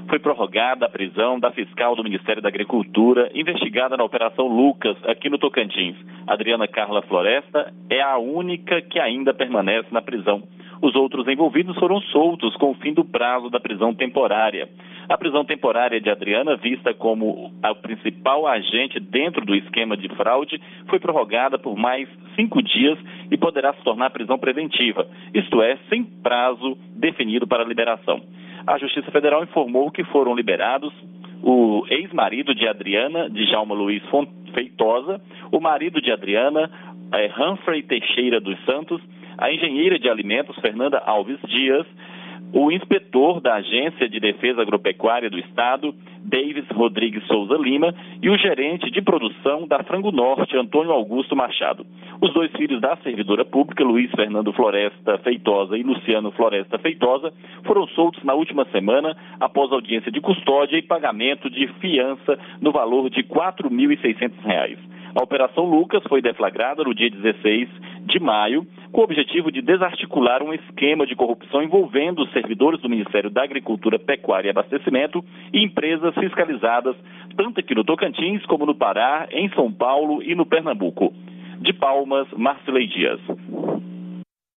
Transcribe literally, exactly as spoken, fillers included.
foi prorrogada a prisão da fiscal do Ministério da Agricultura, investigada na Operação Lucas, aqui no Tocantins. Adriana Carla Floresta é a única que ainda permanece na prisão. Os outros envolvidos foram soltos com o fim do prazo da prisão temporária. A prisão temporária de Adriana, vista como a principal agente dentro do esquema de fraude, foi prorrogada por mais cinco dias e poderá se tornar prisão preventiva, isto é, sem prazo definido para a liberação. A Justiça Federal informou que foram liberados o ex-marido de Adriana, Djalma Luiz Feitosa, o marido de Adriana, é, Humphrey Teixeira dos Santos, a engenheira de alimentos, Fernanda Alves Dias, o inspetor da Agência de Defesa Agropecuária do Estado, Davis Rodrigues Souza Lima, e o gerente de produção da Frango Norte, Antônio Augusto Machado. Os dois filhos da servidora pública, Luiz Fernando Floresta Feitosa e Luciano Floresta Feitosa, foram soltos na última semana após audiência de custódia e pagamento de fiança no valor de quatro mil e seiscentos reais. A Operação Lucas foi deflagrada no dia dezesseis de maio, com o objetivo de desarticular um esquema de corrupção envolvendo os servidores do Ministério da Agricultura, Pecuária e Abastecimento e empresas fiscalizadas, tanto aqui no Tocantins como no Pará, em São Paulo e no Pernambuco. De Palmas, Marcilei Dias.